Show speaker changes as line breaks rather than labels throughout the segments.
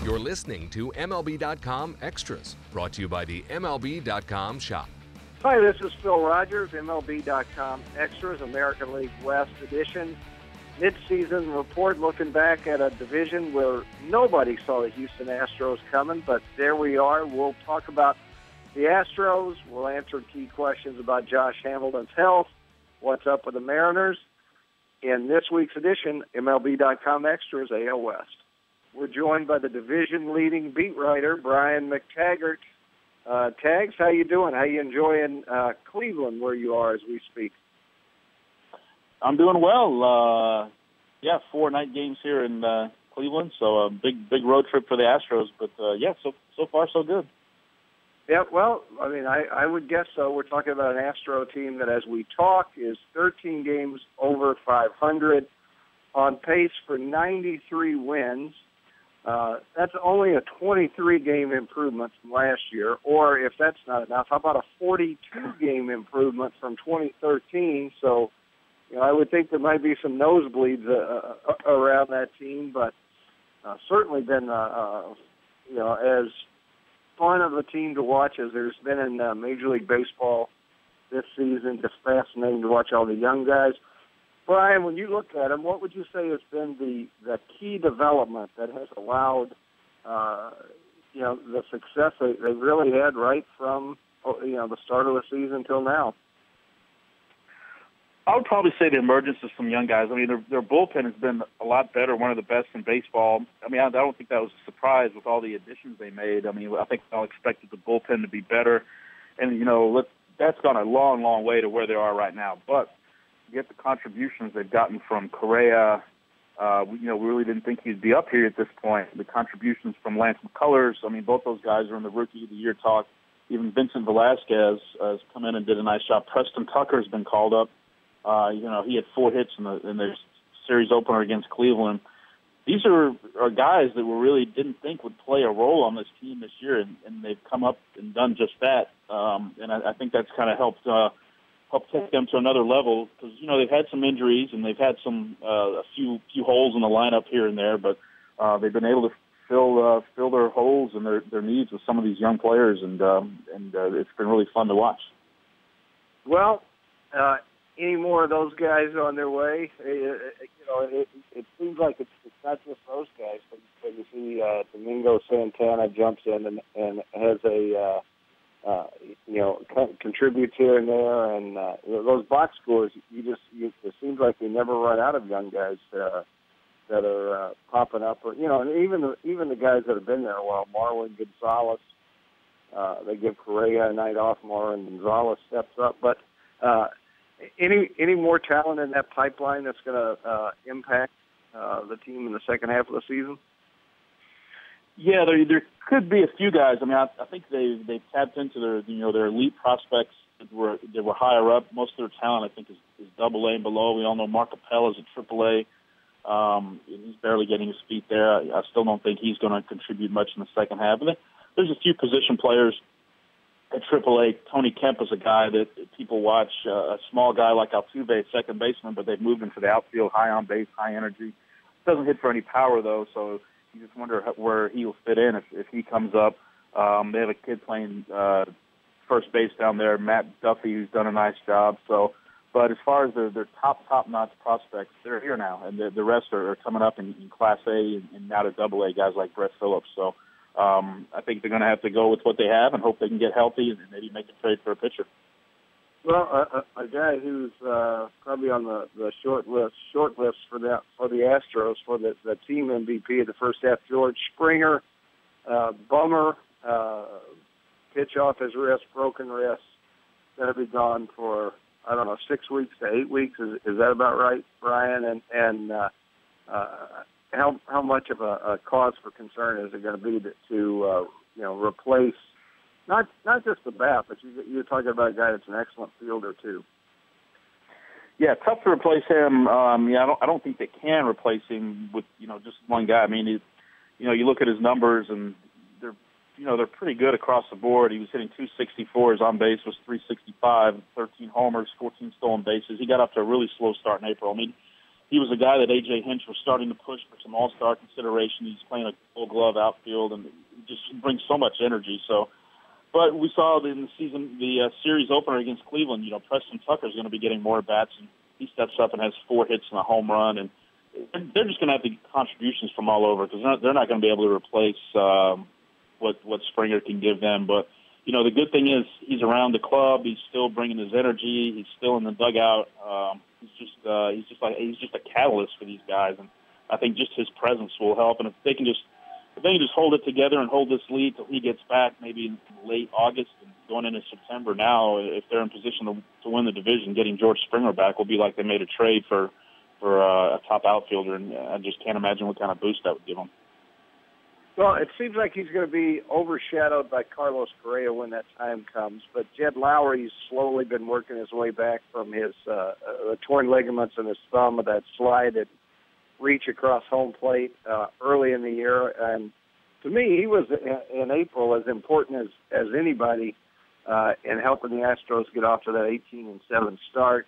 You're listening to MLB.com Extras, brought to you by the MLB.com shop.
Hi, this is Phil Rogers, MLB.com Extras, American League West edition. Mid-season report looking back at a division where nobody saw the Houston Astros coming, but there we are. We'll talk about the Astros. We'll answer key questions about Josh Hamilton's health, what's up with the Mariners. In this week's edition, MLB.com Extras AL West. We're joined by the division-leading beat writer, Brian McTaggart. Tags, how you doing? How you enjoying Cleveland, where you are as we speak?
I'm doing well. 4 night games here in Cleveland, so a big road trip for the Astros. But so far so good.
Yeah, well, I mean, I would guess so. We're talking about an Astro team that, as we talk, is 13 games over 500, on pace for 93 wins. That's only a 23-game improvement from last year, or if that's not enough, how about a 42-game improvement from 2013? So, I would think there might be some nosebleeds around that team, but certainly been, as fun of a team to watch as there's been in Major League Baseball this season. Just fascinating to watch all the young guys. Brian, when you look at them, what would you say has been the key development that has allowed, the success they really had right from, the start of the season till now?
I would probably say the emergence of some young guys. I mean, their bullpen has been a lot better, one of the best in baseball. I mean, I don't think that was a surprise with all the additions they made. I mean, I think we all expected the bullpen to be better. And, that's gone a long, long way to where they are right now. But you get the contributions they've gotten from Correa. We really didn't think he'd be up here at this point. The contributions from Lance McCullers. I mean, both those guys are in the Rookie of the Year talk. Even Vincent Velasquez has come in and did a nice job. Preston Tucker's been called up. He had 4 hits in the series opener against Cleveland. These are guys that we really didn't think would play a role on this team this year, and they've come up and done just that. And I think that's kind of helped take them to another level because, they've had some injuries and they've had a few holes in the lineup here and there, but they've been able to fill their holes and their needs with some of these young players, and it's been really fun to watch.
Well, any more of those guys on their way? It seems like it's not just those guys, but you see Domingo Santana jumps in and has a contributes here and there, and those box scores. It seems like they never run out of young guys that are popping up, or and even the guys that have been there a while. Marwin Gonzalez, they give Correa a night off. Marwin Gonzalez steps up, but. Any more talent in that pipeline that's going to impact the team in the second half of the season?
Yeah, there could be a few guys. I mean, I think they've tapped into their elite prospects that were higher up. Most of their talent, I think, is Double-A and below. We all know Mark Appel is at Triple-A. He's barely getting his feet there. I still don't think he's going to contribute much in the second half. And there's a few position players at Triple-A. Tony Kemp is a guy that people watch, a small guy like Altuve, second baseman, but they've moved him to the outfield, high on base, high energy. Doesn't hit for any power, though, so you just wonder where he'll fit in if he comes up. They have a kid playing first base down there, Matt Duffy, who's done a nice job. But as far as their top-notch prospects, they're here now, and the rest are coming up in Class A and now to Double-A, guys like Brett Phillips. So I think they're going to have to go with what they have and hope they can get healthy and maybe make a trade for a pitcher.
Well, a guy who's probably on the short list for the Astros for the team MVP of the first half, George Springer, bummer, pitch off his wrist, broken wrist, going to be gone for 6 weeks to 8 weeks. Is that about right, Brian? And how much of a cause for concern is it going to be to replace not just the bat, but you're talking about a guy that's an excellent fielder too.
Yeah, tough to replace him. I don't think they can replace him with just one guy. I mean, you look at his numbers and they're pretty good across the board. He was hitting 264. His on base was 365, 13 homers, 14 stolen bases. He got off to a really slow start in April. I mean, he was a guy that A.J. Hinch was starting to push for some all-star consideration. He's playing a Gold Glove outfield and just brings so much energy. So, but we saw in the season, the series opener against Cleveland, Preston Tucker is going to be getting more bats, and he steps up and has 4 hits and a home run. And they're just going to have to get contributions from all over because they're not going to be able to replace what Springer can give them. But the good thing is he's around the club. He's still bringing his energy. He's still in the dugout. He's just a catalyst for these guys, and I think just his presence will help. And if they can just hold it together and hold this lead till he gets back, maybe in late August and going into September. Now, if they're in position to win the division, getting George Springer back will be like they made a trade for a top outfielder, and I just can't imagine what kind of boost that would give them.
Well, it seems like he's going to be overshadowed by Carlos Correa when that time comes. But Jed Lowry's slowly been working his way back from his torn ligaments in his thumb of that slide at reach across home plate early in the year. And to me, he was in April as important as anybody in helping the Astros get off to that 18-7 start.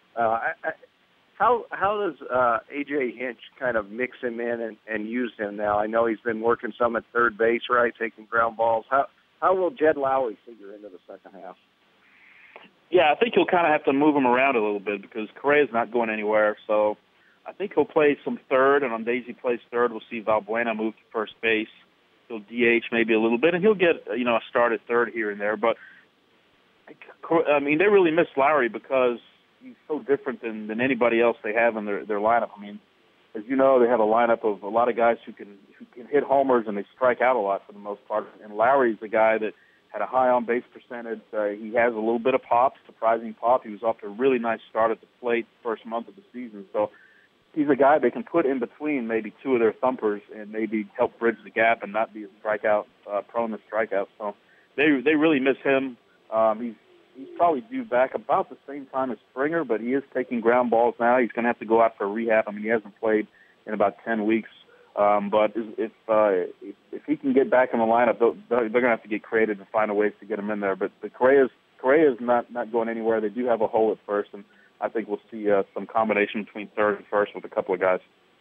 How does A.J. Hinch kind of mix him in and use him now? I know he's been working some at third base, right, taking ground balls. How will Jed Lowry figure into the second half?
Yeah, I think he'll kind of have to move him around a little bit because Correa's not going anywhere. So I think he'll play some third, and on days he plays third, we'll see Valbuena move to first base. He'll DH maybe a little bit, and he'll get a start at third here and there. But, I mean, they really miss Lowry because he's so different than anybody else they have in their lineup. I mean, as you know, they have a lineup of a lot of guys who can hit homers and they strike out a lot for the most part. And Lowry's the guy that had a high on-base percentage. He has a little bit of pop, surprising pop. He was off to a really nice start at the plate first month of the season. So he's a guy they can put in between maybe two of their thumpers and maybe help bridge the gap and not be a strikeout prone to strikeouts. So they really miss him. He's probably due back about the same time as Springer, but he is taking ground balls now. He's going to have to go out for rehab. I mean, he hasn't played in about 10 weeks. But if he can get back in the lineup, they're going to have to get creative and find a ways to get him in there. But Correa's not going anywhere. They do have a hole at first, and I think we'll see some combination between third and first with a couple of guys.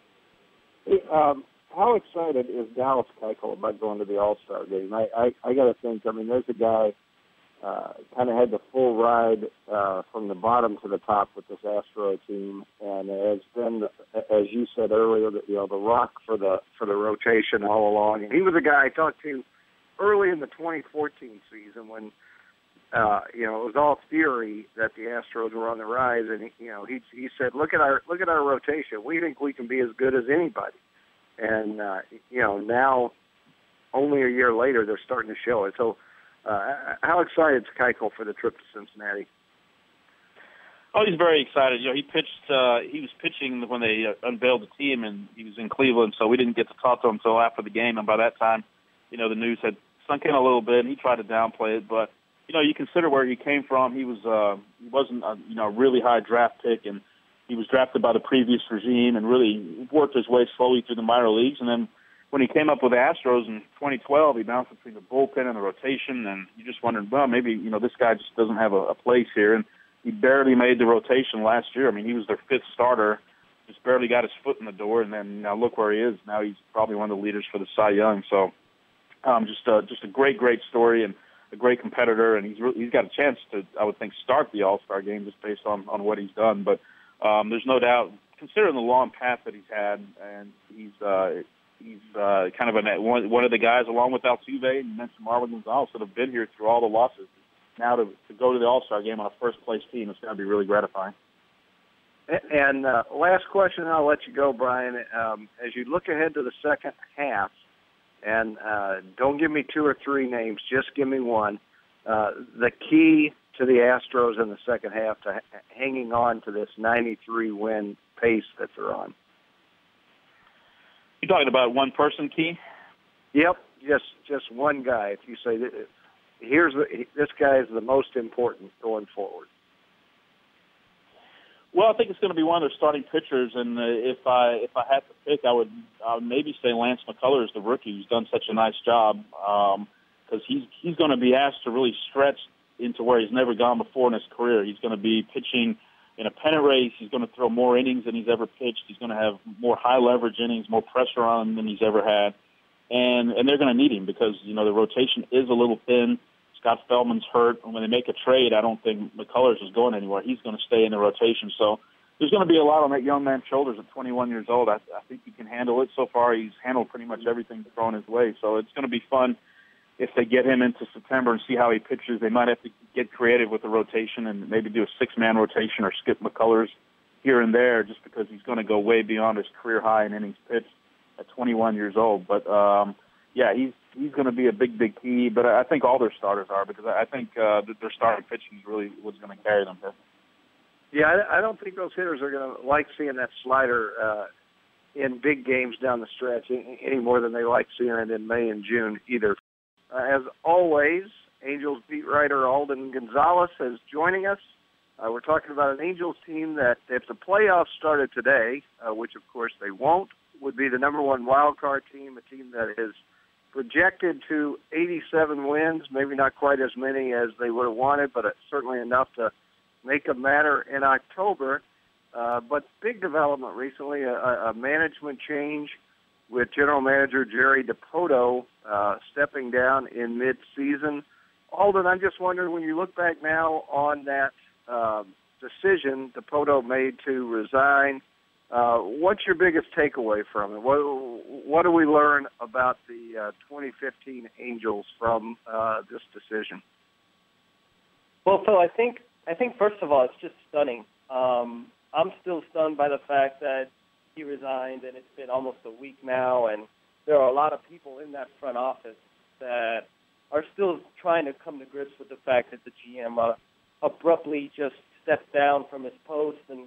How excited is Dallas Keuchel about going to the All-Star game? I got to think, I mean, there's a guy kind of had the full ride from the bottom to the top with this Astro team, and has been, as you said earlier, the rock for the rotation all along. And he was a guy I talked to early in the 2014 season when it was all theory that the Astros were on the rise, and he said, look at our rotation. We think we can be as good as anybody. And now only a year later they're starting to show it. So. How excited is Keuchel for the trip to Cincinnati?
Oh, he's very excited. He pitched. He was pitching when they unveiled the team, and he was in Cleveland, so we didn't get to talk to him until after the game. And by that time, the news had sunk in a little bit, and he tried to downplay it. But you consider where he came from. He wasn't a really high draft pick, and he was drafted by the previous regime, and really worked his way slowly through the minor leagues, and then. When he came up with the Astros in 2012, he bounced between the bullpen and the rotation, and you just wondered, well, maybe, this guy just doesn't have a place here. And he barely made the rotation last year. I mean, he was their fifth starter, just barely got his foot in the door, and then now look where he is. Now he's probably one of the leaders for the Cy Young. So just a great story and a great competitor, and he's got a chance to, I would think, start the All-Star game just based on what he's done. But there's no doubt, considering the long path that he's had, and he's kind of one of the guys, along with Altuve, and you mentioned Marwin Gonzalez, that have been here through all the losses. Now to go to the All-Star game on a first-place team, it's going to be really gratifying.
And last question, and I'll let you go, Brian. As you look ahead to the second half, and don't give me two or three names, just give me one, the key to the Astros in the second half to hanging on to this 93-win pace that they're on.
You talking about one person, Key?
Yep, just one guy. If you say this guy is the most important going forward.
Well, I think it's going to be one of their starting pitchers, and if I had to pick, I would maybe say Lance McCullers, the rookie, who's done such a nice job, because he's going to be asked to really stretch into where he's never gone before in his career. He's going to be pitching in a pennant race. He's going to throw more innings than he's ever pitched. He's going to have more high-leverage innings, more pressure on him than he's ever had. And they're going to need him because, the rotation is a little thin. Scott Feldman's hurt. And when they make a trade, I don't think McCullers is going anywhere. He's going to stay in the rotation. So there's going to be a lot on that young man's shoulders at 21 years old. I think he can handle it. So far, he's handled pretty much everything thrown his way. So it's going to be fun if they get him into September and see how he pitches. They might have to get creative with the rotation and maybe do a six-man rotation or skip McCullers here and there just because he's going to go way beyond his career high in innings pitched at 21 years old. But, he's going to be a big, big key. But I think all their starters are because I think that their starting pitching is really what's going to carry them here.
Yeah, I don't think those hitters are going to like seeing that slider in big games down the stretch any more than they like seeing it in May and June either. As always, Angels beat writer Alden Gonzalez is joining us. We're talking about an Angels team that, if the playoffs started today, which of course they won't, would be the number one wild card team, a team that is projected to 87 wins, maybe not quite as many as they would have wanted, but certainly enough to make a matter in October. But big development recently, a management change with general manager Jerry Dipoto stepping down in mid-season. Alden, I'm just wondering, when you look back now on that decision Dipoto made to resign, what's your biggest takeaway from it? What do we learn about the 2015 Angels from this decision?
Well, Phil, I think first of all, it's just stunning. I'm still stunned by the fact that he resigned, and it's been almost a week now, and there are a lot of people in that front office that are still trying to come to grips with the fact that the GM abruptly just stepped down from his post, and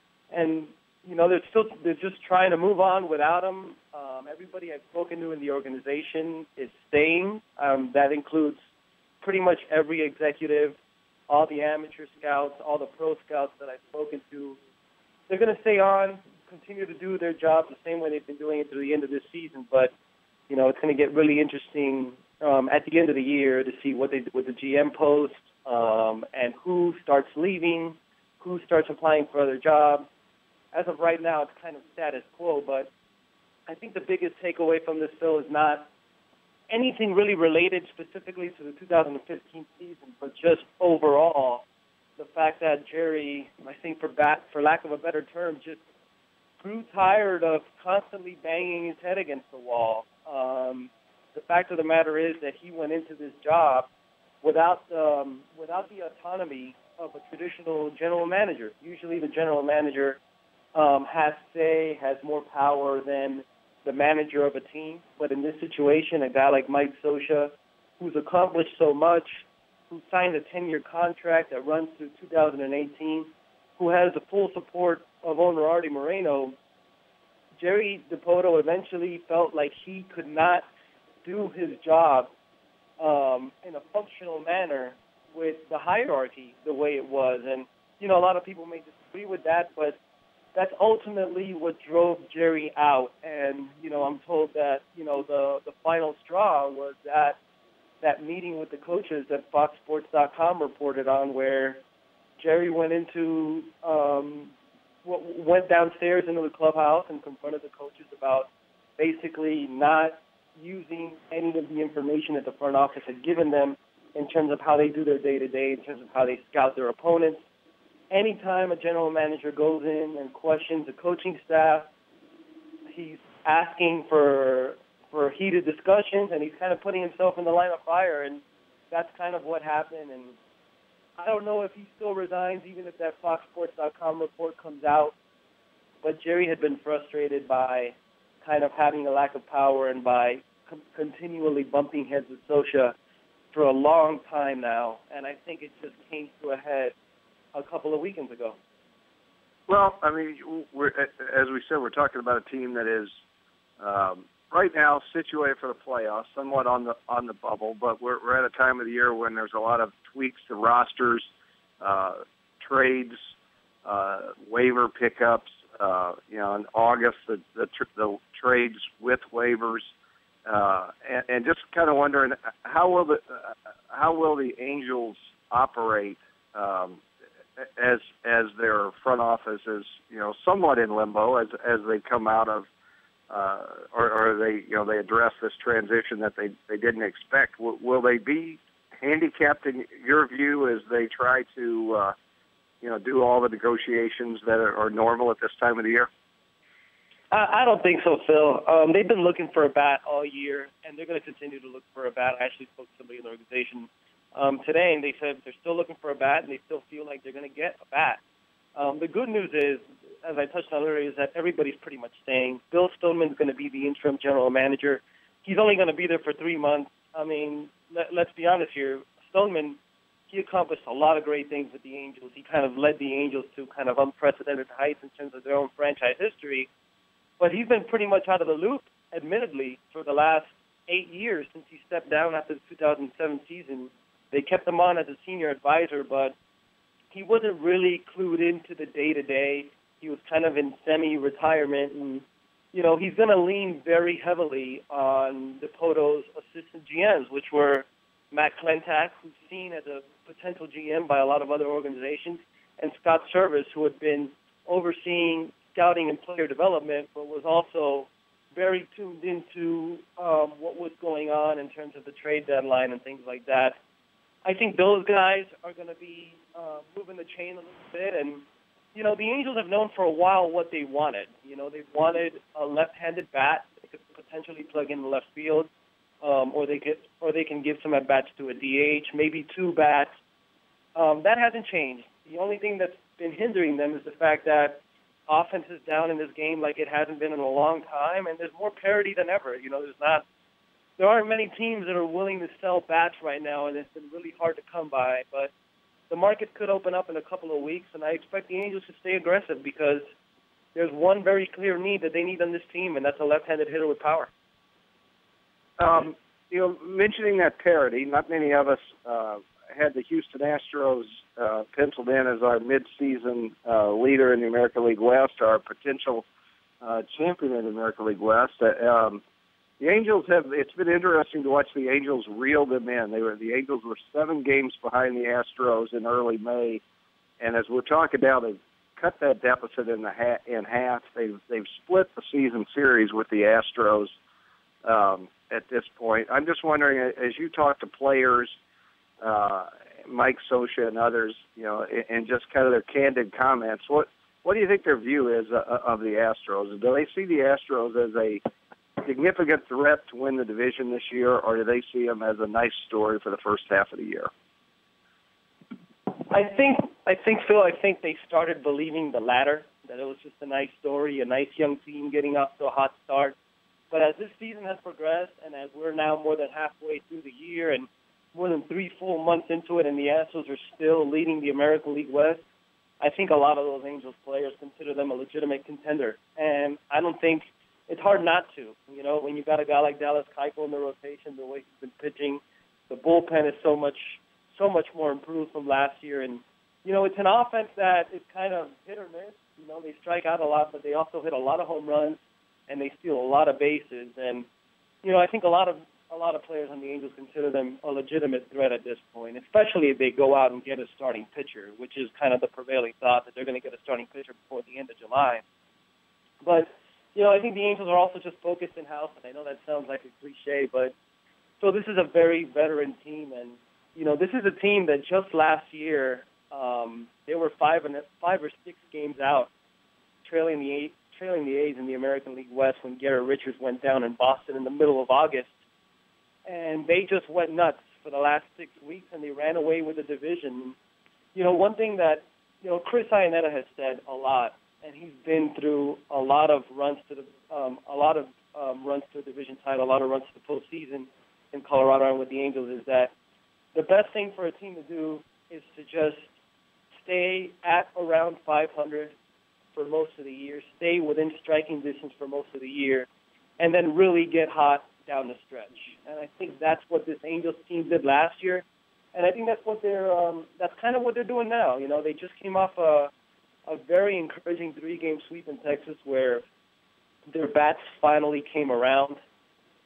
they're just trying to move on without him. Everybody I've spoken to in the organization is staying. That includes pretty much every executive, all the amateur scouts, all the pro scouts that I've spoken to. They're going to stay on, continue to do their job the same way they've been doing it through the end of this season. But, it's going to get really interesting at the end of the year to see what they do with the GM post and who starts leaving, who starts applying for other jobs. As of right now, it's kind of status quo, but I think the biggest takeaway from this, Phil, is not anything really related specifically to the 2015 season, but just overall, the fact that Jerry, I think for lack of a better term, just grew tired of constantly banging his head against the wall. The fact of the matter is that he went into this job without the autonomy of a traditional general manager. Usually the general manager has say, has more power than the manager of a team. But in this situation, a guy like Mike Scioscia, who's accomplished so much, who signed a 10-year contract that runs through 2018, who has the full support of owner Artie Moreno, Jerry Dipoto eventually felt like he could not do his job in a functional manner with the hierarchy the way it was. And, a lot of people may disagree with that, but that's ultimately what drove Jerry out. And, I'm told that, the final straw was that meeting with the coaches that FoxSports.com reported on, where Jerry went downstairs into the clubhouse and confronted the coaches about basically not using any of the information that the front office had given them in terms of how they do their day-to-day, in terms of how they scout their opponents. Anytime a general manager goes in and questions the coaching staff, he's asking for heated discussions, and he's kind of putting himself in the line of fire, and that's kind of what happened. And I don't know if he still resigns, even if that FoxSports.com report comes out, but Jerry had been frustrated by kind of having a lack of power and by continually bumping heads with Scioscia for a long time now, and I think it just came to a head a couple of weekends ago.
Well, I mean, as we said, we're talking about a team that is right now situated for the playoffs, somewhat on the bubble, but we're at a time of the year when there's a lot of tweaks to rosters, trades, waiver pickups. In August, the trades with waivers, and just kind of wondering how will the Angels operate as their front office is, somewhat in limbo as they come out of or they address this transition that they didn't expect. Will they be handicapped in your view as they try to do all the negotiations that are normal at this time of the year?
I don't think so, Phil. They've been looking for a bat all year, and they're going to continue to look for a bat. I actually spoke to somebody in the organization today, and they said they're still looking for a bat, and they still feel like they're going to get a bat. The good news is, as I touched on earlier, is that everybody's pretty much staying. Bill Stoneman's going to be the interim general manager. He's only going to be there for 3 months. I mean, let's be honest here. Stoneman, he accomplished a lot of great things with the Angels. He kind of led the Angels to kind of unprecedented heights in terms of their own franchise history. But he's been pretty much out of the loop, admittedly, for the last 8 years since he stepped down after the 2007 season. They kept him on as a senior advisor, but he wasn't really clued into the day-to-day. He was kind of in semi-retirement, and, he's going to lean very heavily on Dipoto's assistant GMs, which were Matt Klentak, who's seen as a potential GM by a lot of other organizations, and Scott Service, who had been overseeing scouting and player development, but was also very tuned into what was going on in terms of the trade deadline and things like that. I think those guys are going to be moving the chain a little bit. And, the Angels have known for a while what they wanted. They wanted a left-handed bat they could potentially plug in the left field, or they can give some at-bats to a DH, maybe 2 bats. That hasn't changed. The only thing that's been hindering them is the fact that offense is down in this game like it hasn't been in a long time, and there's more parity than ever. There aren't many teams that are willing to sell bats right now, and it's been really hard to come by. But the market could open up in a couple of weeks, and I expect the Angels to stay aggressive because there's one very clear need that they need on this team, and that's a left-handed hitter with power.
Mentioning that parity, not many of us had the Houston Astros penciled in as our mid-season leader in the American League West, our potential champion in the American League West. The Angels it's been interesting to watch the Angels reel them in. The Angels were 7 games behind the Astros in early May, and as we're talking now, they've cut that deficit in half. They've split the season series with the Astros at this point. I'm just wondering, as you talk to players, Mike Scioscia and others, and just kind of their candid comments, what do you think their view is of the Astros? Do they see the Astros as a significant threat to win the division this year, or do they see them as a nice story for the first half of the year?
I think, Phil, they started believing the latter, that it was just a nice story, a nice young team getting off to a hot start. But as this season has progressed, and as we're now more than halfway through the year and more than 3 full months into it, and the Astros are still leading the American League West, I think a lot of those Angels players consider them a legitimate contender. And I don't think it's hard not to. When you've got a guy like Dallas Keuchel in the rotation, the way he's been pitching, the bullpen is so much more improved from last year. And, it's an offense that is kind of hit or miss. They strike out a lot, but they also hit a lot of home runs, and they steal a lot of bases. And, I think a lot of players on the Angels consider them a legitimate threat at this point, especially if they go out and get a starting pitcher, which is kind of the prevailing thought, that they're going to get a starting pitcher before the end of July. But, I think the Angels are also just focused in-house, and I know that sounds like a cliche, but so this is a very veteran team, and, this is a team that just last year, they were 5 or 6 games out, trailing the A's in the American League West when Garrett Richards went down in Boston in the middle of August. And they just went nuts for the last 6 weeks, and they ran away with the division. One thing that, Chris Iannetta has said a lot, and he's been through a lot of runs to the runs to the division title, a lot of runs to the postseason in Colorado and with the Angels, is that the best thing for a team to do is to just stay at around 500 for most of the year, stay within striking distance for most of the year, and then really get hot down the stretch. And I think that's what this Angels team did last year, and I think that's what that's kind of what they're doing now. They just came off a very encouraging 3-game sweep in Texas where their bats finally came around.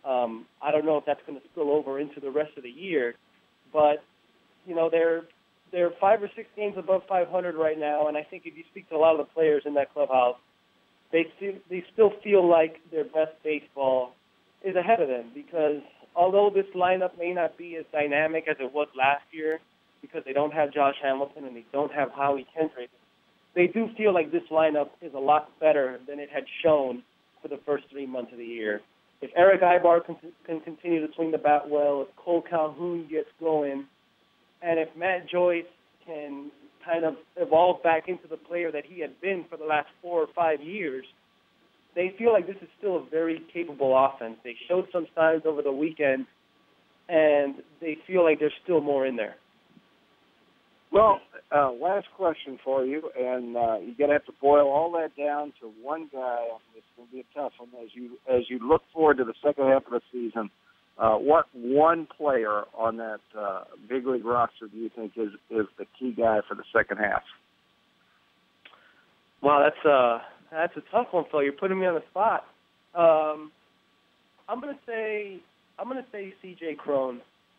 I don't know if that's going to spill over into the rest of the year, but they're they're 5 or 6 games above 500 right now, and I think if you speak to a lot of the players in that clubhouse, they still feel like their best baseball is ahead of them, because although this lineup may not be as dynamic as it was last year because they don't have Josh Hamilton and they don't have Howie Kendrick, they do feel like this lineup is a lot better than it had shown for the first 3 months of the year. If Eric Ibar can continue to swing the bat well, if Cole Calhoun gets going, and if Matt Joyce can kind of evolve back into the player that he had been for the last 4 or 5 years, they feel like this is still a very capable offense. They showed some signs over the weekend, and they feel like there's still more in there.
Well, last question for you, and you're going to have to boil all that down to one guy. It's going to be a tough one. As you look forward to the second half of the season, what one player on that big league roster do you think is the key guy for the second half?
Wow, that's a tough one, Phil. You're putting me on the spot. I'm gonna say C.J. Cron.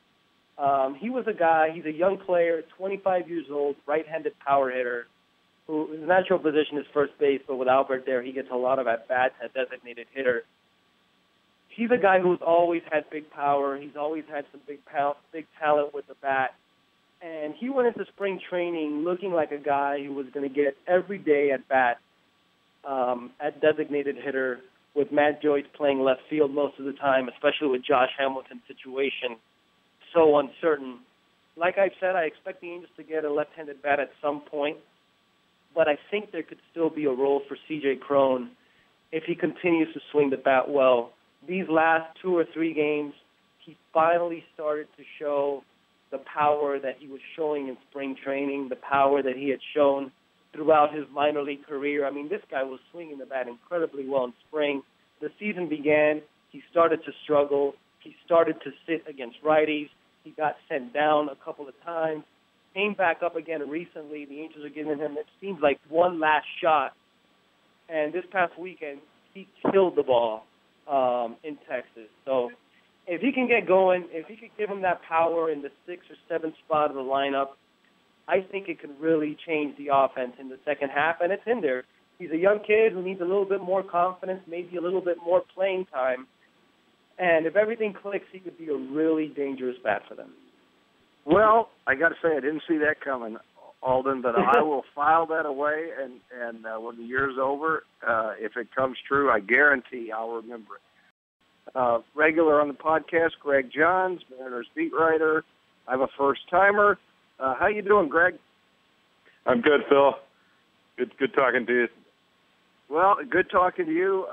He was a guy. He's a young player, 25 years old, right-handed power hitter, who his natural position is first base, but with Albert there, he gets a lot of at-bats as designated hitter. He's a guy who's always had big power. He's always had some big talent with the bat. And he went into spring training looking like a guy who was going to get every day at-bat at designated hitter, with Matt Joyce playing left field most of the time, especially with Josh Hamilton's situation so uncertain. Like I've said, I expect the Angels to get a left-handed bat at some point, but I think there could still be a role for C.J. Cron if he continues to swing the bat well. These last 2 or 3 games, he finally started to show the power that he was showing in spring training, the power that he had shown throughout his minor league career. I mean, this guy was swinging the bat incredibly well in spring. The season began. He started to struggle. He started to sit against righties. He got sent down a couple of times. Came back up again recently. The Angels are giving him, it seems like, one last shot. And this past weekend, he killed the ball in Texas. So if he can get going, if he could give him that power in the 6th or 7th spot of the lineup, I think it could really change the offense in the second half, and it's in there. He's a young kid who needs a little bit more confidence, maybe a little bit more playing time. And if everything clicks, he could be a really dangerous bat for them.
Well, I got to say, I didn't see that coming, Alden, but I will file that away, and when the year's over, if it comes true, I guarantee I'll remember it. Regular on the podcast, Greg Johns, Mariners beat writer. I'm a first-timer. How you doing, Greg?
I'm good, Phil. Good talking to you.
Well, good talking to you.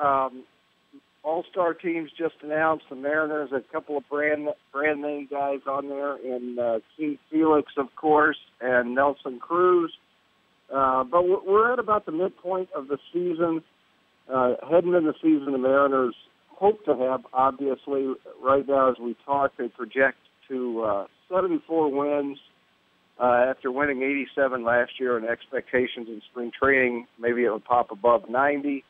All-star teams just announced. The Mariners, a couple of brand name guys on there, and King Felix, of course, and Nelson Cruz. But we're at about the midpoint of the season. Heading into the season, the Mariners hope to have, obviously, right now as we talk, they project to 74 wins after winning 87 last year, and expectations in spring training, maybe it would pop above 90.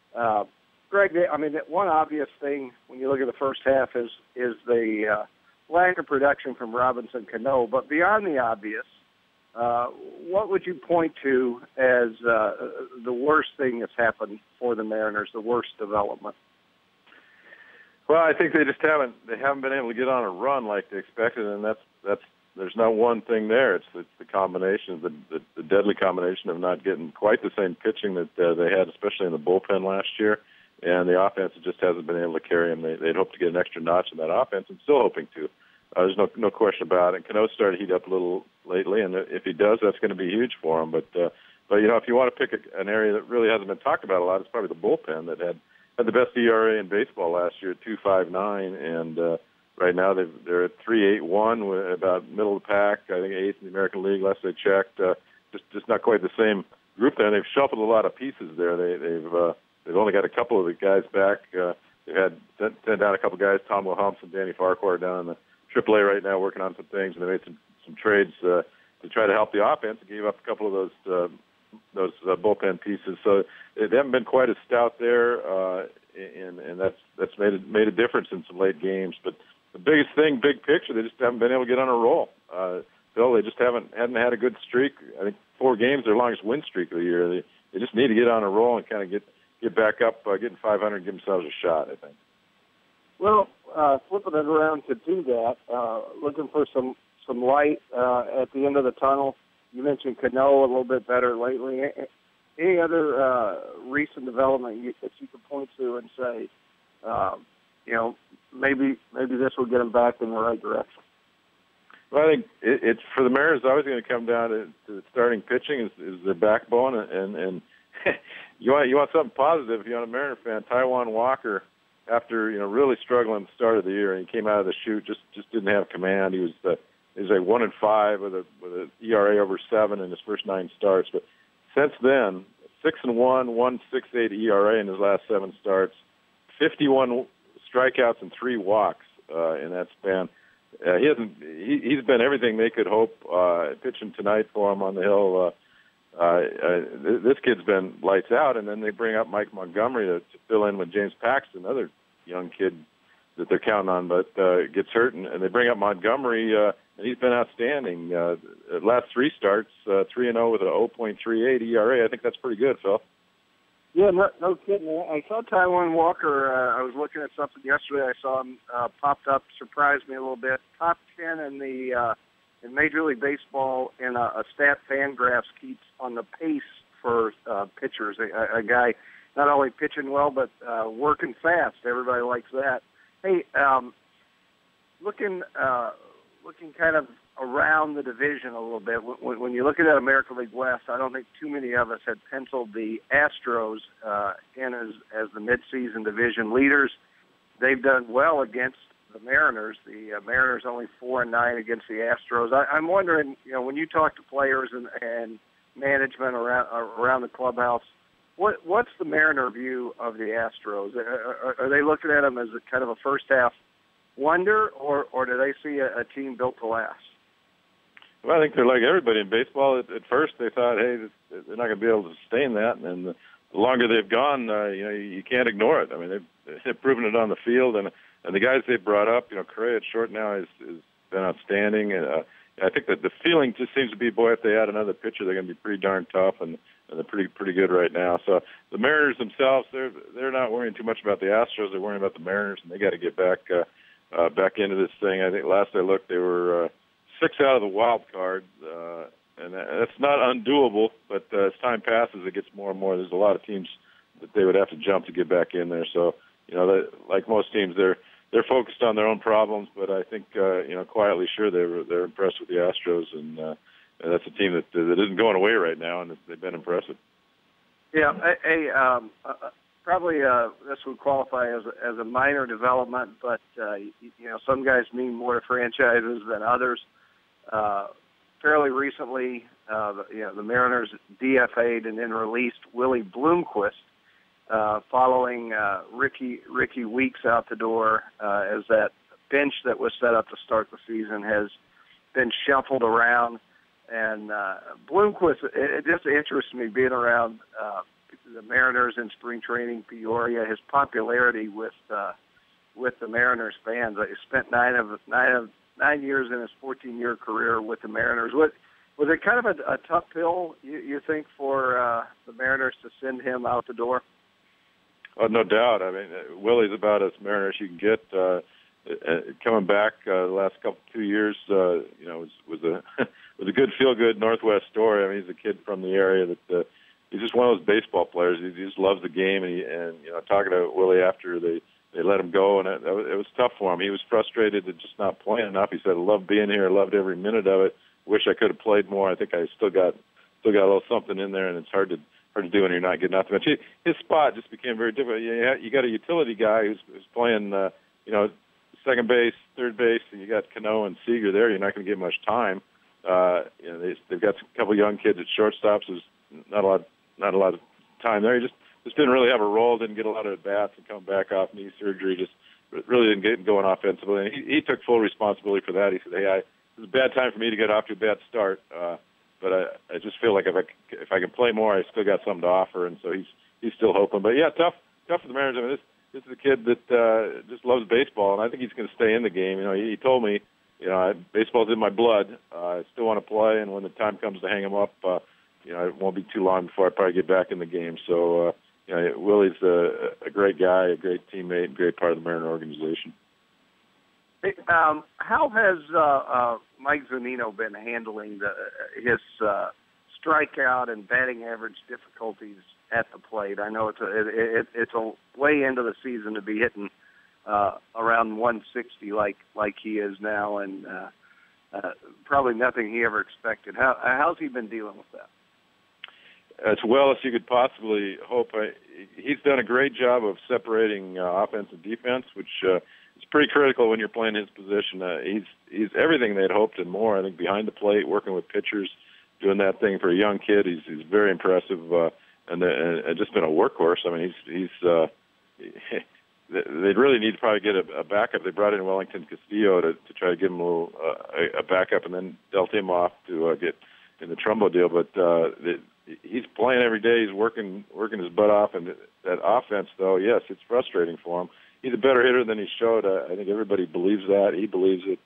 Greg, I mean, one obvious thing when you look at the first half is the lack of production from Robinson Cano. But beyond the obvious, what would you point to as the worst thing that's happened for the Mariners, the worst development?
Well, I think they haven't been able to get on a run like they expected, and that's there's not one thing there. It's the combination, the deadly combination of not getting quite the same pitching that they had, especially in the bullpen last year. And the offense just hasn't been able to carry them. They'd hope to get an extra notch in that offense, and still hoping to. There's no question about it. Cano started to heat up a little lately, and if he does, that's going to be huge for him. But you know, if you want to pick an area that really hasn't been talked about a lot, it's probably the bullpen that had the best ERA in baseball last year at 2.59, and right now they're at 3.81, about middle of the pack. I think 8th in the American League last I checked. Just not quite the same group there. And they've shuffled a lot of pieces there. They've only got a couple of the guys back. They had sent down a couple of guys, Tom Wilhelms and Danny Farquhar, down in the AAA right now working on some things, and they made some trades to try to help the offense and gave up a couple of those bullpen pieces. So they haven't been quite as stout there, and that's made a difference in some late games. But the biggest thing, big picture, they just haven't been able to get on a roll. Phil, they just hadn't had a good streak. I think 4 games, their longest win streak of the year. They just need to get on a roll and kind of get back up, getting 500, and give themselves a shot, I think.
Well, flipping it around to do that, looking for some light at the end of the tunnel. You mentioned Cano a little bit better lately. Any other recent development that you could point to and say, maybe this will get them back in the right direction?
Well, I think it's for the Mariners. It's always going to come down to the starting pitching is their backbone, and you want something positive. If you're a Mariner fan, Taijuan Walker, after really struggling at the start of the year, and he came out of the chute, just didn't have command. He was like 1-5 with a ERA over 7 in his first 9 starts. But since then, 6-1, 1.68 ERA in his last 7 starts, 51 strikeouts and 3 walks in that span. He's been everything they could hope. Pitching tonight for him on the hill. This kid's been lights out, and then they bring up Mike Montgomery to fill in with James Paxton, another young kid that they're counting on, but gets hurt, and they bring up Montgomery, and he's been outstanding. Last 3 starts, 3-0 with a 0.38 ERA. I think that's pretty good, Phil.
Yeah, no kidding. I saw Taijuan Walker. I was looking at something yesterday. I saw him popped up, surprised me a little bit. Top 10 in Major League Baseball in a stat Fangraphs keeps on the pace for pitchers. A guy not only pitching well, but working fast. Everybody likes that. Hey, looking kind of around the division a little bit. When you look at that American League West, I don't think too many of us had penciled the Astros in as the midseason division leaders. They've done well against the Mariners. The Mariners only 4-9 against the Astros. I'm wondering, when you talk to players and management around the clubhouse, what's the Mariner view of the Astros? Are they looking at them as a kind of a first half wonder, or do they see a team built to last?
Well, I think they're like everybody in baseball. At first, they thought, hey, they're not going to be able to sustain that, and the longer they've gone, you can't ignore it. I mean, they've proven it on the field, and the guys they brought up, Correa at short now has been outstanding. And I think that the feeling just seems to be, boy, if they add another pitcher, they're going to be pretty darn tough, and they're pretty good right now. So the Mariners themselves, they're not worrying too much about the Astros. They're worrying about the Mariners, and they got to get back into this thing. I think last I looked, they were 6 out of the wild card, and that's not undoable. But as time passes, it gets more and more. There's a lot of teams that they would have to jump to get back in there. So like most teams, they're focused on their own problems. But I think quietly, sure, they're impressed with the Astros, and that's a team that isn't going away right now, and they've been impressive.
Yeah, probably this would qualify as a minor development, but some guys mean more to franchises than others. Fairly recently, the Mariners DFA'd and then released Willie Bloomquist following Ricky Weeks out the door, as that bench that was set up to start the season has been shuffled around. And Bloomquist, it just interests me being around the Mariners in spring training, Peoria. His popularity with the Mariners fans. He spent 9 years in his 14-year career with the Mariners. Was it kind of a tough pill, you think, for the Mariners to send him out the door?
Oh, no doubt. I mean, Willie's about as Mariners you can get. Coming back the last 2 years, was a good feel-good Northwest story. I mean, he's a kid from the area that he's just one of those baseball players. He just loves the game, and talking to Willie after they let him go, and it was tough for him. He was frustrated at just not playing enough. He said, "I love being here. I loved every minute of it. Wish I could have played more. I think I still got a little something in there, and it's hard to do when you're not getting out the bench." His spot just became very difficult. You got a utility guy who's playing, second base, third base, and you got Cano and Seager there. You're not going to get much time. They've got a couple young kids at shortstops. There's not a lot of time there. He just didn't really have a role. Didn't get a lot of at bats, and come back off knee surgery. Just really didn't get going offensively. And he took full responsibility for that. He said, "Hey, it's a bad time for me to get off to a bad start, but I just feel like if I can play more, I still got something to offer." And so he's still hoping. But yeah, tough for the Mariners. I mean, this is a kid that just loves baseball, and I think he's going to stay in the game. He told me baseball's in my blood. I still want to play, and when the time comes to hang him up, it won't be too long before I probably get back in the game. So, Willie's a great guy, a great teammate, great part of the Mariner organization.
Hey, how has Mike Zunino been handling his strikeout and batting average difficulties at the plate? I know it's a way into the season to be hitting around 160 like he is now, and probably nothing he ever expected. How's he been dealing with that?
As well as you could possibly hope. He's done a great job of separating offense and defense, which is pretty critical when you're playing his position. He's everything they'd hoped and more. I think behind the plate, working with pitchers, doing that thing for a young kid. He's very impressive, and just been a workhorse. I mean, they really need to probably get a backup. They brought in Wellington Castillo to try to give him a backup, and then dealt him off to get in the Trumbo deal. But he's playing every day. He's working his butt off, and that offense, though, yes, it's frustrating for him. He's a better hitter than he showed. I think everybody believes that. He believes it.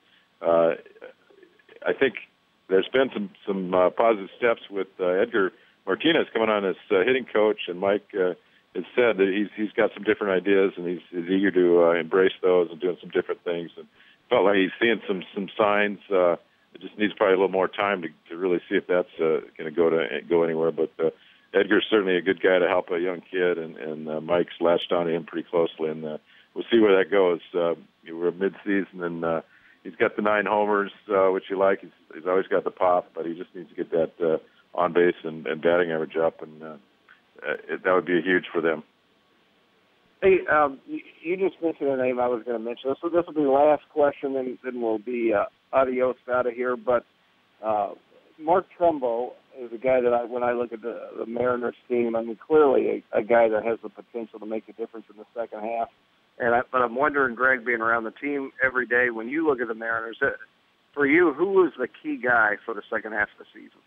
I think there's been some positive steps with Edgar Martinez coming on as hitting coach, and Mike has said that he's got some different ideas, and he's eager to embrace those and doing some different things. And felt like he's seeing some signs. It just needs probably a little more time to really see if that's going to go anywhere. But Edgar's certainly a good guy to help a young kid, and Mike's latched on to him pretty closely, and we'll see where that goes. We're mid-season, and he's got the 9 homers, which you like. He's always got the pop, but he just needs to get that on base and batting average up, and that would be huge for them.
Hey, you just mentioned a name I was going to mention. So this will be the last question, and then we'll be adios out of here. But Mark Trumbo is a guy that when I look at the Mariners team, I mean, clearly a guy that has the potential to make a difference in the second half. But I'm wondering, Greg, being around the team every day, when you look at the Mariners, for you, who was the key guy for the second half of the season?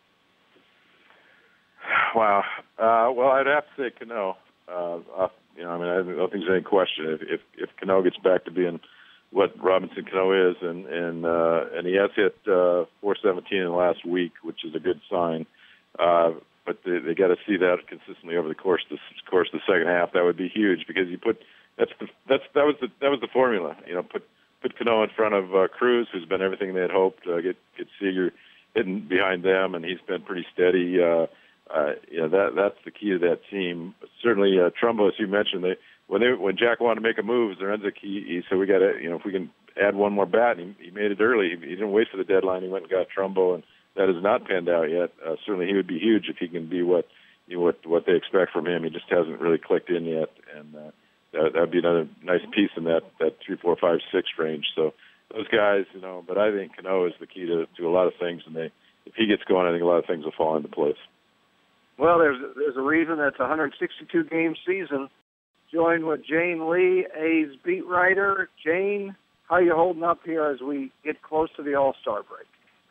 Wow. Well, I'd have to say Cano. I don't think there's any question. If Cano gets back to being what Robinson Cano is, and he has hit 417 in the last week, which is a good sign. But they got to see that consistently over the course of the second half. That would be huge, because that was the formula. Put Cano in front of Cruz, who's been everything they had hoped. Get Seager hitting behind them, and he's been pretty steady. That's the key to that team. Certainly, Trumbo, as you mentioned, when Jack wanted to make a move, Zarenzek, he said we got to, if we can add one more bat. And he made it early. He didn't wait for the deadline. He went and got Trumbo, and that has not panned out yet. Certainly, he would be huge if he can be what they expect from him. He just hasn't really clicked in yet, and that would be another nice piece in that 3, 4, 5, 6 range. So those guys, but I think Cano is the key to a lot of things, and if he gets going, I think a lot of things will fall into place.
Well, there's a reason that's a 162-game season. Joined with Jane Lee, A's beat writer. Jane, how are you holding up here as we get close to the All-Star break?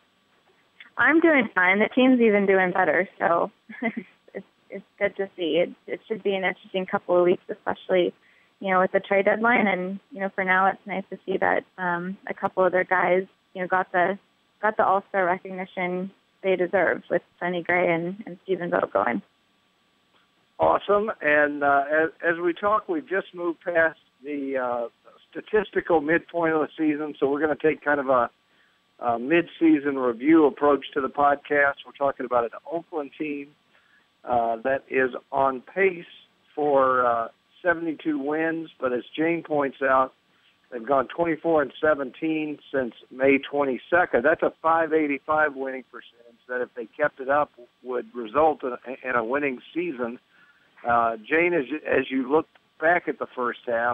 I'm doing fine. The team's even doing better, so it's good to see. It should be an interesting couple of weeks, especially, with the trade deadline. And, for now, it's nice to see that a couple of their guys, got the All-Star recognition they deserve, with Sonny Gray and Stephen Vogt going.
Awesome. And as we talk, we've just moved past the statistical midpoint of the season, so we're going to take kind of a mid-season review approach to the podcast. We're talking about an Oakland team that is on pace for 72 wins, but as Jane points out, they've gone 24-17 since May 22nd. That's a .585 winning percentage that, if they kept it up, would result in a winning season. Jane, as you look back at the first half,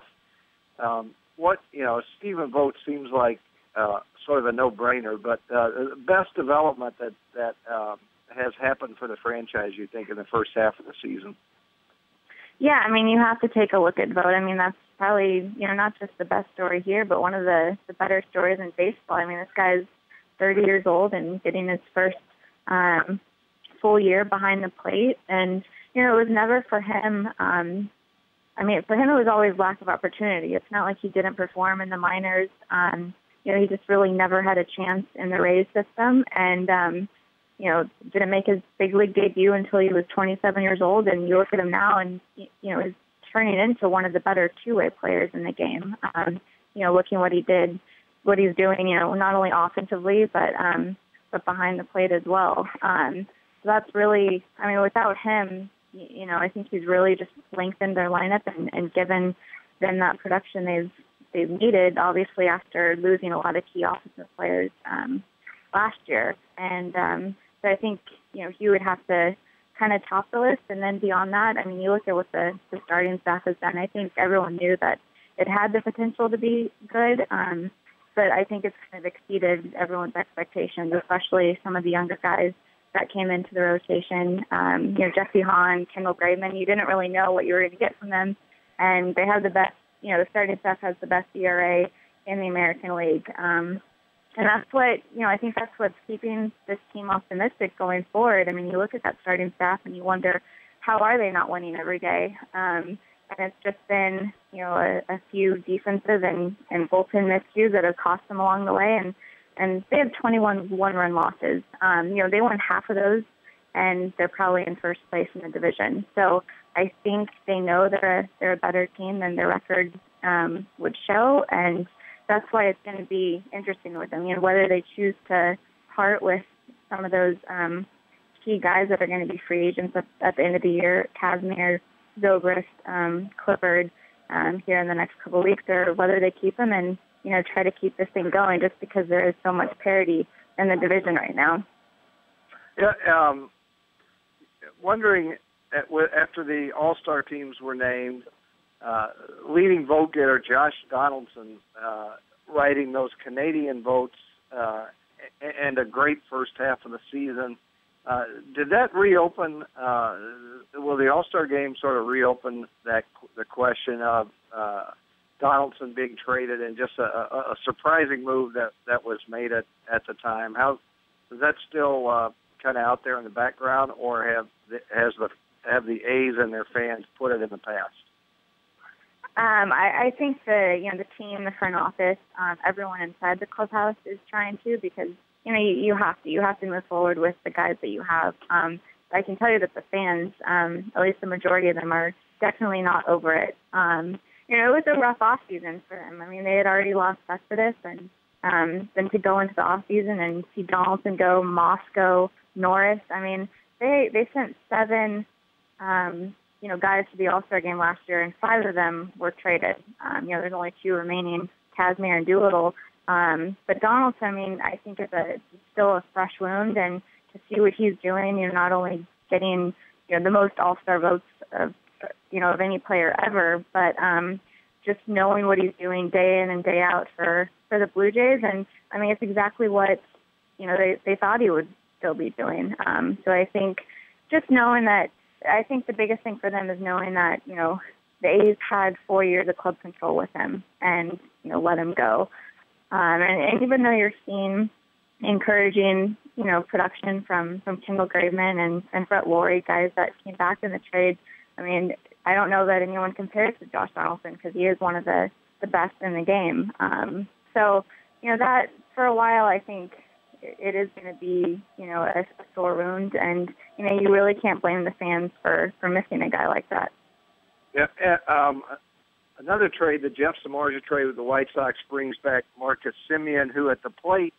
Stephen Vogt seems like sort of a no-brainer, but the best development that has happened for the franchise, you think, in the first half of the season?
Yeah, you have to take a look at Vogt. That's probably, not just the best story here, but one of the better stories in baseball. This guy's 30 years old and getting his first full year behind the plate. And, it was never for him. For him, it was always lack of opportunity. It's not like he didn't perform in the minors. he just really never had a chance in the Rays system, and didn't make his big league debut until he was 27 years old. And you look at him now, and is turning into one of the better two-way players in the game. Looking what he's doing, not only offensively but behind the plate as well. So that's really, without him, I think he's really just lengthened their lineup and given them that production they've needed, obviously after losing a lot of key offensive players last year. And so I think, he would have to kind of top the list. And then beyond that, you look at what the starting staff has done. I think everyone knew that it had the potential to be good, but I think it's kind of exceeded everyone's expectations, especially some of the younger guys that came into the rotation. Jesse Hahn, Kendall Graveman, you didn't really know what you were going to get from them. And they have the best, the starting staff has the best ERA in the American League. And that's what, I think that's what's keeping this team optimistic going forward. You look at that starting staff and you wonder, how are they not winning every day? And it's just been, a few defensive and bullpen miscues that have cost them along the way. And they have 21 one-run losses. They won half of those, and they're probably in first place in the division. So I think they know they're a better team than their record would show, and that's why it's going to be interesting with them. Whether they choose to part with some of those key guys that are going to be free agents at the end of the year, Kazmir, Zobrist, Clifford, here in the next couple of weeks, or whether they keep them and try to keep this thing going, just because there is so much parity in the division right now.
Yeah, wondering after the All-Star teams were named, leading vote getter Josh Donaldson writing those Canadian votes and a great first half of the season. Did that reopen? Will the All-Star game sort of reopen the question of Donaldson being traded, and just a surprising move that was made at the time? How is that still kind of out there in the background, or have the A's and their fans put it in the past?
I think the team, the front office, everyone inside the clubhouse is trying to, because you have to move forward with the guys that you have. I can tell you that the fans, at least the majority of them, are definitely not over it. It was a rough off season for them. They had already lost Cespedes, and then to go into the off season and see Donaldson go, Moss go, Norris. They sent 7 guys to the All-Star game last year, and 5 of them were traded. There's only 2 remaining, Kazmir and Doolittle. But Donaldson, I think it's still a fresh wound, and to see what he's doing, not only getting, the most All-Star votes of any player ever, but just knowing what he's doing day in and day out for the Blue Jays. And it's exactly what, they thought he would still be doing. So I think just knowing that, I think the biggest thing for them is knowing that, the A's had 4 years of club control with him and, let him go. And even though you're seeing encouraging, production from Kendall Graveman and Brett Lawrie, guys that came back in the trade, I don't know that anyone compares to Josh Donaldson, because he is one of the best in the game. So, that for a while, I think it is going to be, a sore wound, and, you really can't blame the fans for missing a guy like that.
Yeah. Another trade, the Jeff Samardzija trade with the White Sox, brings back Marcus Semien, who at the plate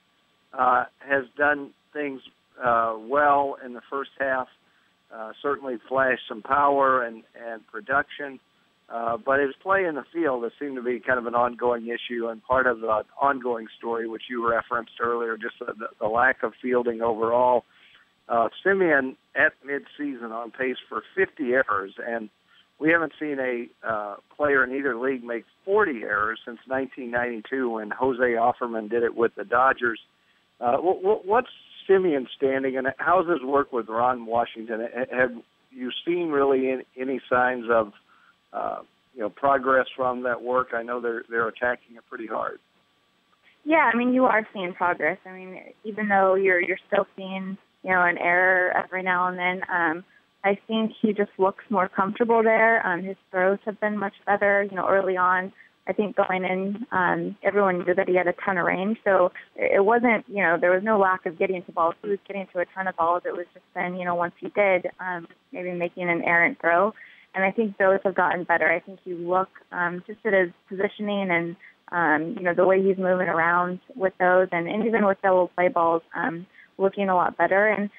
has done things well in the first half. Certainly flashed some power and production, but his play in the field has seemed to be kind of an ongoing issue and part of the ongoing story, which you referenced earlier, just the lack of fielding overall. Semien at midseason on pace for 50 errors, and we haven't seen a player in either league make 40 errors since 1992 when Jose Offerman did it with the Dodgers. What's Semien standing, and how's his work with Ron Washington? Have you seen really any signs of progress from that work? I know they're attacking it pretty hard.
Yeah, you are seeing progress. Even though you're still seeing an error every now and then, I think he just looks more comfortable there. His throws have been much better. Early on, I think going in, everyone knew that he had a ton of range. So it wasn't, there was no lack of getting to balls. He was getting to a ton of balls. It was just then, once he did, maybe making an errant throw. And I think those have gotten better. I think you look just at his positioning and, the way he's moving around with those and even with double play balls, looking a lot better. And,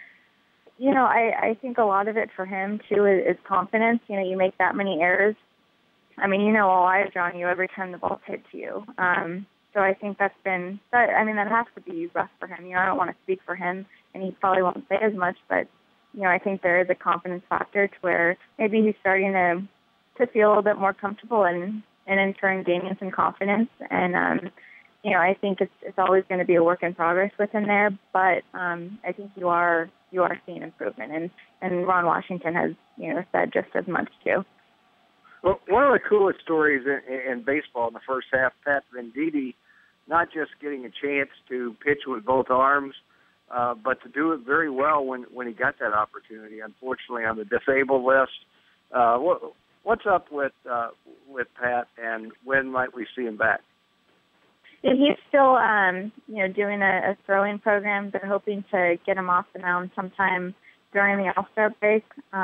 I think a lot of it for him, too, is confidence. You make that many errors. I mean, all eyes are on you every time the ball's hit to you. So I think that has to be rough for him. I don't want to speak for him, and he probably won't say as much, but, I think there is a confidence factor to where maybe he's starting to feel a little bit more comfortable and in turn gaining some confidence. And, I think it's always going to be a work in progress with him there, but I think you are seeing improvement, and Ron Washington has, said just as much too.
Well, one of the coolest stories in baseball in the first half, Pat Venditti, not just getting a chance to pitch with both arms, but to do it very well when he got that opportunity. Unfortunately, on the disabled list, what's up with Pat, and when might we see him back?
Yeah, he's still, doing a throwing program. They're hoping to get him off the mound sometime during the All-Star break,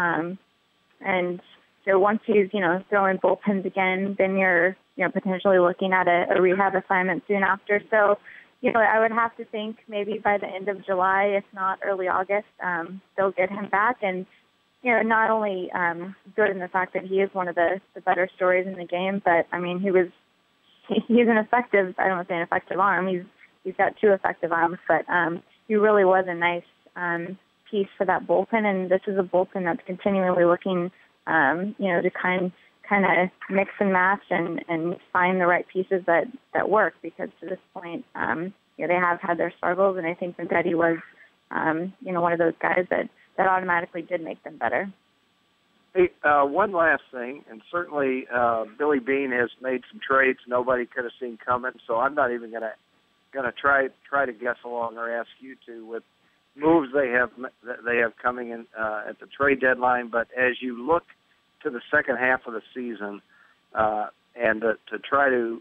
and so once he's, throwing bullpens again, then you're, potentially looking at a rehab assignment soon after. So, I would have to think maybe by the end of July, if not early August, they'll get him back. And, not only good in the fact that he is one of the better stories in the game, but, I mean, he's an effective, I don't want to say an effective arm. He's got two effective arms, but he really was a nice piece for that bullpen. And this is a bullpen that's continually looking to kind of mix and match and find the right pieces that work, because to this point, they have had their struggles, and I think Venditti was, one of those guys that automatically did make them better.
Hey, one last thing, and certainly Billy Beane has made some trades nobody could have seen coming, so I'm not even gonna try to guess along or ask you to with moves they have coming in at the trade deadline. But as you look to the second half of the season and to try to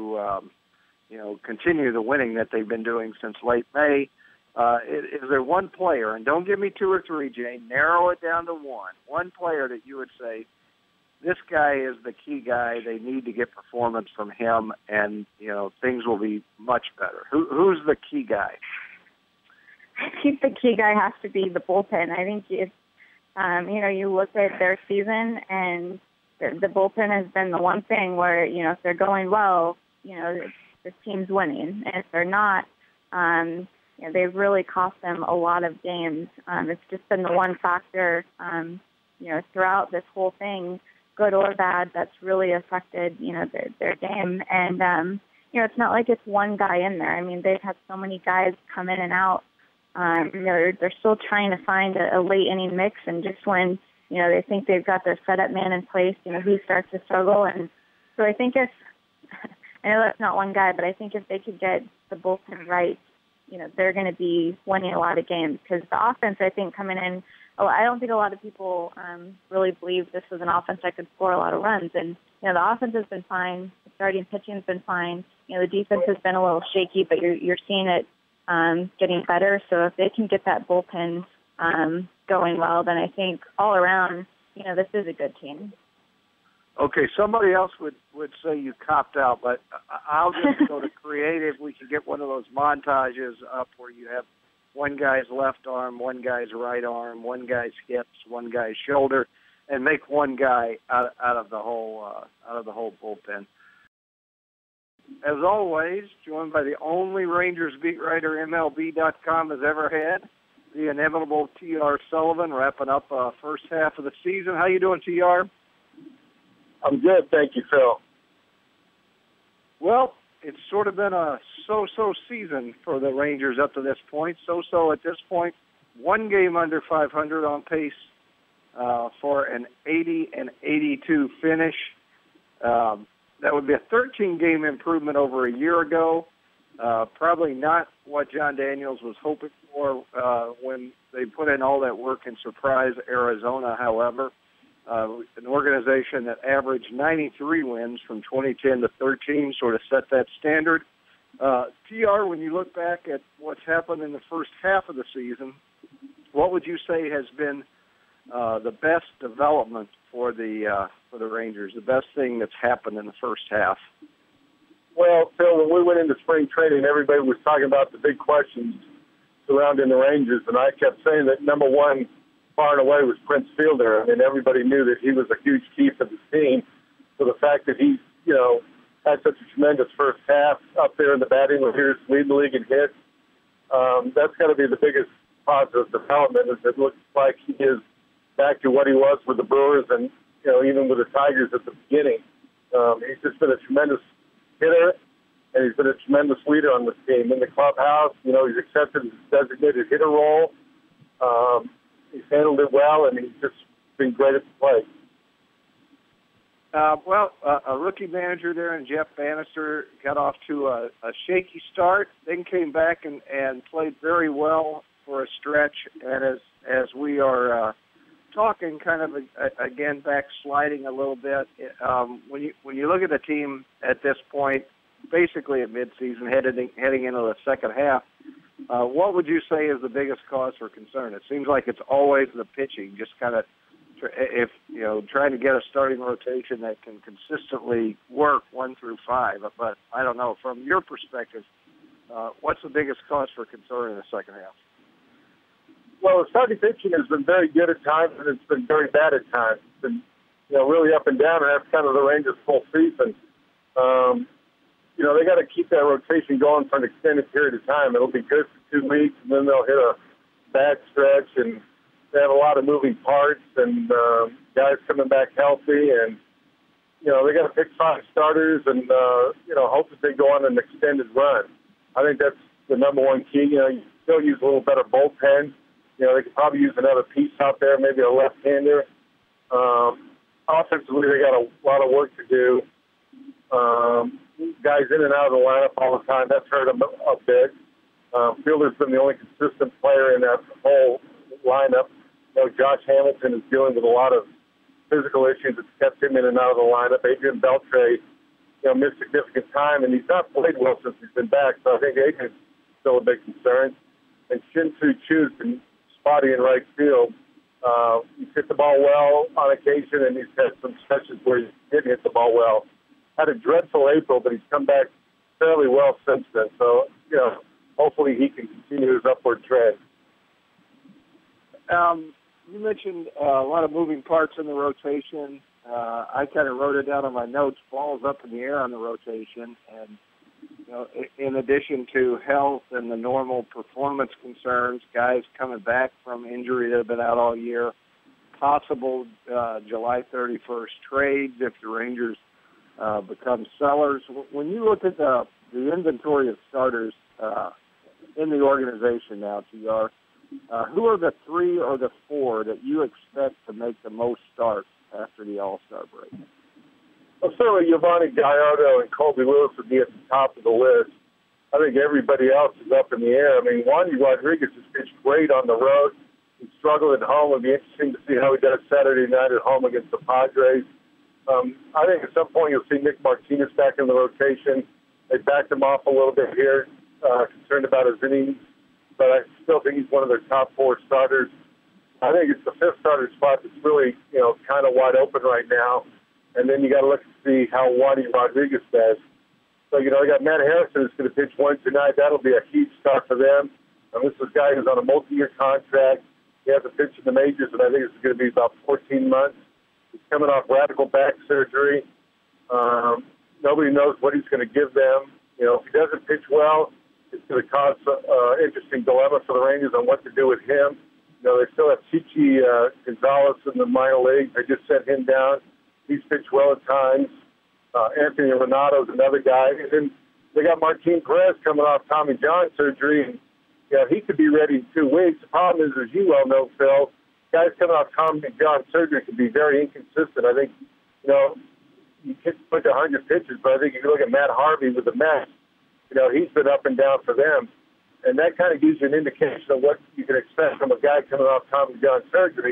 continue the winning that they've been doing since late May, is there one player, and don't give me two or three, Jane, narrow it down to one player that you would say, this guy is the key guy, they need to get performance from him, and things will be much better? Who's the key guy?
I think the key guy has to be the bullpen. I think if you look at their season, and the bullpen has been the one thing where, if they're going well, the team's winning. And if they're not, they've really cost them a lot of games. It's just been the one factor, throughout this whole thing, good or bad, that's really affected, their game. And, it's not like it's one guy in there. I mean, they've had so many guys come in and out. They're still trying to find a late inning mix, and just when they think they've got their setup man in place, who starts to struggle. And so I think I know that's not one guy, but I think if they could get the bullpen right, they're going to be winning a lot of games, because the offense, I think, coming in, I don't think a lot of people really believe this was an offense that could score a lot of runs. And the offense has been fine, the starting pitching has been fine. The defense has been a little shaky, but you're seeing it getting better. So if they can get that bullpen going well, then I think all around, this is a good team.
Okay, somebody else would say you copped out, but I'll just go to creative. We can get one of those montages up where you have one guy's left arm, one guy's right arm, one guy's hips, one guy's shoulder, and make one guy out of the whole bullpen. As always, joined by the only Rangers beat writer MLB.com has ever had, the inevitable T.R. Sullivan, wrapping up first half of the season. How you doing, T.R.?
I'm good, thank you, Phil.
Well, it's sort of been a so-so season for the Rangers up to this point. So-so at this point, one game under 500, on pace for an 80-82 finish. That would be a 13-game improvement over a year ago. Probably not what John Daniels was hoping for when they put in all that work in surprise Arizona, however. an organization that averaged 93 wins from 2010 to 13, sort of set that standard. TR, when you look back at what's happened in the first half of the season, what would you say has been the best development for the Rangers, the best thing that's happened in the first half?
Well, Phil, when we went into spring training, everybody was talking about the big questions surrounding the Rangers, and I kept saying that number one, far and away, was Prince Fielder. I mean, everybody knew that he was a huge key for the team. So the fact that he, had such a tremendous first half up there in the batting leaders, leading the league in hits, that's got to be the biggest positive development. Is it looks like he is back to what he was with the Brewers and even with the Tigers at the beginning. He's just been a tremendous hitter, and he's been a tremendous leader on this team. In the clubhouse, he's accepted his designated hitter role. He's handled it well, and he's just been great at the plate.
A rookie manager there in Jeff Bannister got off to a shaky start, then came back and played very well for a stretch. And as we are talking, kind of again backsliding a little bit. When you look at the team at this point, basically at midseason, heading into the second half, what would you say is the biggest cause for concern? It seems like it's always the pitching, just kind of trying to get a starting rotation that can consistently work 1 through 5. But I don't know, from your perspective, what's the biggest cause for concern in the second half?
Well, the starting pitching has been very good at times, and it's been very bad at times. It's been, really up and down, and that's kind of the Rangers' full season. They got to keep that rotation going for an extended period of time. It'll be good for 2 weeks, and then they'll hit a bad stretch, and they have a lot of moving parts, and guys coming back healthy, and they got to pick 5 starters, and hope that they go on an extended run. I think that's the number one key. You still use a little better bullpen. They could probably use another piece out there, maybe a left-hander. Offensively, they got a lot of work to do. Guys in and out of the lineup all the time, that's hurt them a bit. Fielder's been the only consistent player in that whole lineup. Josh Hamilton is dealing with a lot of physical issues that's kept him in and out of the lineup. Adrian Beltre, missed significant time, and he's not played well since he's been back, so I think Adrian's still a big concern. And Shin-Soo Choo's been spotty in right field. He's hit the ball well on occasion, and he's had some stretches where he didn't hit the ball well. Had a dreadful April, but he's come back fairly well since then. So, hopefully he can continue his upward trend.
You mentioned a lot of moving parts in the rotation. I kind of wrote it down on my notes. Balls up in the air on the rotation, and in addition to health and the normal performance concerns, guys coming back from injury that have been out all year, possible July 31st trades if the Rangers become sellers. When you look at the inventory of starters in the organization now, TR, who are the 3 or the 4 that you expect to make the most starts after the All-Star break?
Well, certainly Yovani Gallardo and Colby Lewis would be at the top of the list. I think everybody else is up in the air. I mean, Wandy Rodriguez has pitched great on the road. He struggled at home. It'd be interesting to see how he does Saturday night at home against the Padres. I think at some point you'll see Nick Martinez back in the rotation. They backed him off a little bit here, concerned about his innings, but I still think he's one of their top 4 starters. I think it's the 5th starter spot that's really, kind of wide open right now. And then you got to look and see how Wandy Rodriguez does. So, they got Matt Harrison who's going to pitch Wednesday night. That'll be a huge start for them. This is a guy who's on a multi-year contract. He hasn't pitched in the majors, and I think it's going to be about 14 months. He's coming off radical back surgery. Nobody knows what he's going to give them. If he doesn't pitch well, it's going to cause interesting dilemma for the Rangers on what to do with him. They still have Chichi Gonzalez in the minor leagues. They just sent him down. He's pitched well at times. Anthony Renato is another guy. And then they got Martin Perez coming off Tommy John surgery. And, he could be ready in 2 weeks. The problem is, as you well know, Phil, guys coming off Tommy John surgery can be very inconsistent. I think, you can put 100 pitches, but I think if you look at Matt Harvey with the Mets, he's been up and down for them. And that kind of gives you an indication of what you can expect from a guy coming off Tommy John surgery.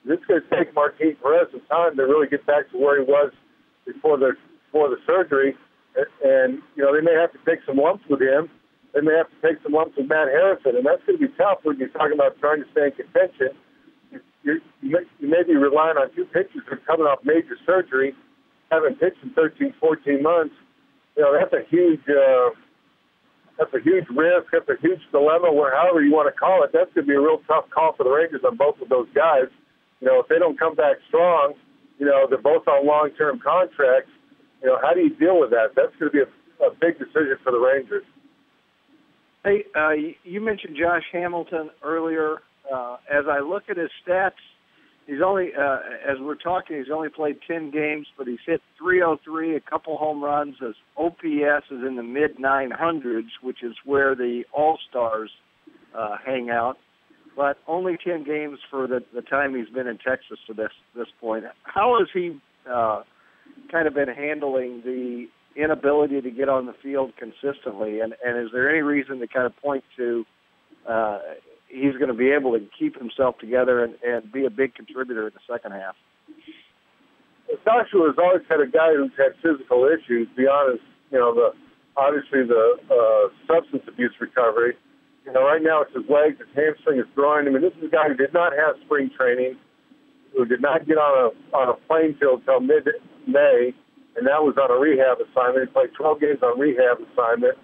This is going to take Marquise Perez some time to really get back to where he was before the surgery. And, they may have to take some lumps with him. They may have to take some lumps with Matt Harrison. And that's going to be tough when you're talking about trying to stay in contention. You may be relying on two pitchers who are coming off major surgery, haven't pitched in 13, 14 months. That's a huge risk. That's a huge dilemma, however you want to call it. That's going to be a real tough call for the Rangers on both of those guys. If they don't come back strong, they're both on long-term contracts. How do you deal with that? That's going to be a big decision for the Rangers.
Hey, you mentioned Josh Hamilton earlier. As I look at his stats, he's only, as we're talking, he's only played 10 games, but he's hit .303, a couple home runs. His OPS is in the mid-900s, which is where the All-Stars hang out. But only 10 games for the time he's been in Texas to this point. How has he kind of been handling the inability to get on the field consistently? And is there any reason to kind of point to he's going to be able to keep himself together and be a big contributor in the second half?
Joshua has always had a guy who's had physical issues beyond his, obviously the substance abuse recovery. Right now it's his legs, his hamstring, his groin. I mean, this is a guy who did not have spring training, who did not get on a playing field until mid-May, and that was on a rehab assignment. He played 12 games on rehab assignment.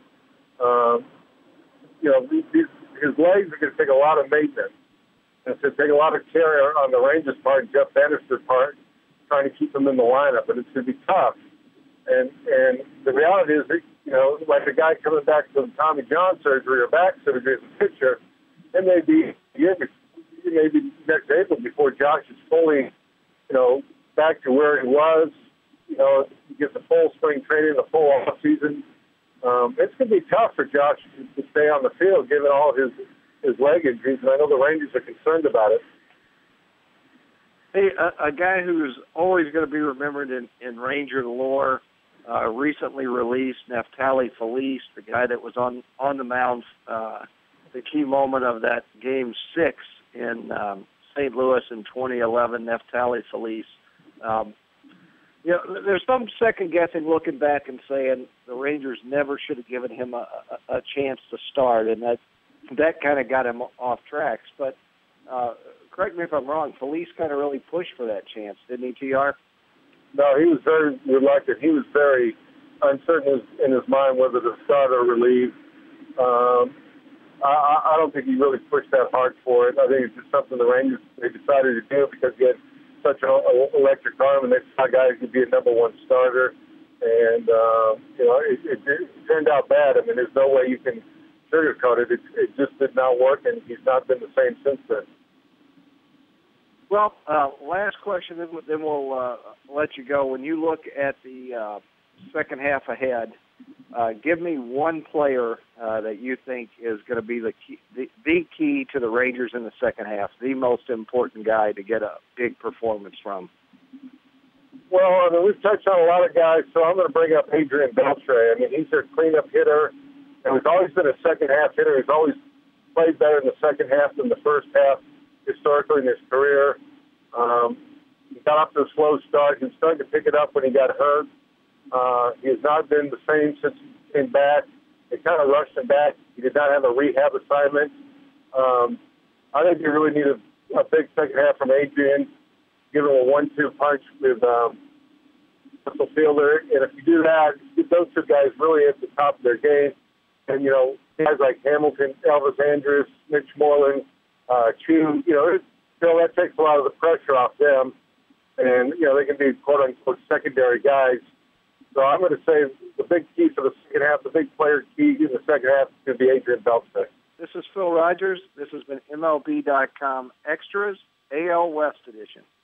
His legs are going to take a lot of maintenance. And it's going to take a lot of care on the Rangers' part and Jeff Bannister's part, trying to keep him in the lineup, and it's going to be tough. And the reality is that, like a guy coming back from Tommy John surgery or back surgery as a pitcher, it may be next April before Josh is fully, back to where he was. He gets a full spring training, a full off season. It's going to be tough for Josh to stay on the field given all his leg injuries, and I know the Rangers are concerned about it.
Hey, a guy who's always going to be remembered in Ranger lore, recently released, Neftali Felice, the guy that was on the mound, the key moment of that Game 6 in St. Louis in 2011, Neftali Felice. There's some second-guessing looking back and saying the Rangers never should have given him a chance to start, and that kind of got him off tracks. But correct me if I'm wrong, Felice kind of really pushed for that chance, didn't he, TR?
No, he was very reluctant. He was very uncertain in his mind whether to start or relieve. I don't think he really pushed that hard for it. I think it's just something the Rangers they decided to do because he had such an electric arm, and they saw a guy who could be a number one starter. And it turned out bad. I mean, there's no way you can sugarcoat it. It just did not work, and he's not been the same since then.
Well, last question, then we'll let you go. When you look at the second half ahead, give me one player that you think is going to be the key to the Rangers in the second half, the most important guy to get a big performance from.
Well, I mean, we've touched on a lot of guys, so I'm going to bring up Adrian Beltre. I mean, he's their cleanup hitter, and he's always been a second-half hitter. He's always played better in the second half than the first half historically in his career. He got off to a slow start. He was starting to pick it up when he got hurt. He has not been the same since he came back. They kind of rushed him back. He did not have a rehab assignment. I think you really need a big second half from Adrian. Give him a 1-2 punch with Russell Fielder. And if you do that, get those two guys really at the top of their game. And, guys like Hamilton, Elvis Andrus, Mitch Moreland, Chu, that takes a lot of the pressure off them. And, they can be, quote-unquote, secondary guys. So I'm going to say the big key for the second half, the big player key in the second half is going to be Adrian Beltre.
This is Phil Rogers. This has been MLB.com Extras, AL West edition.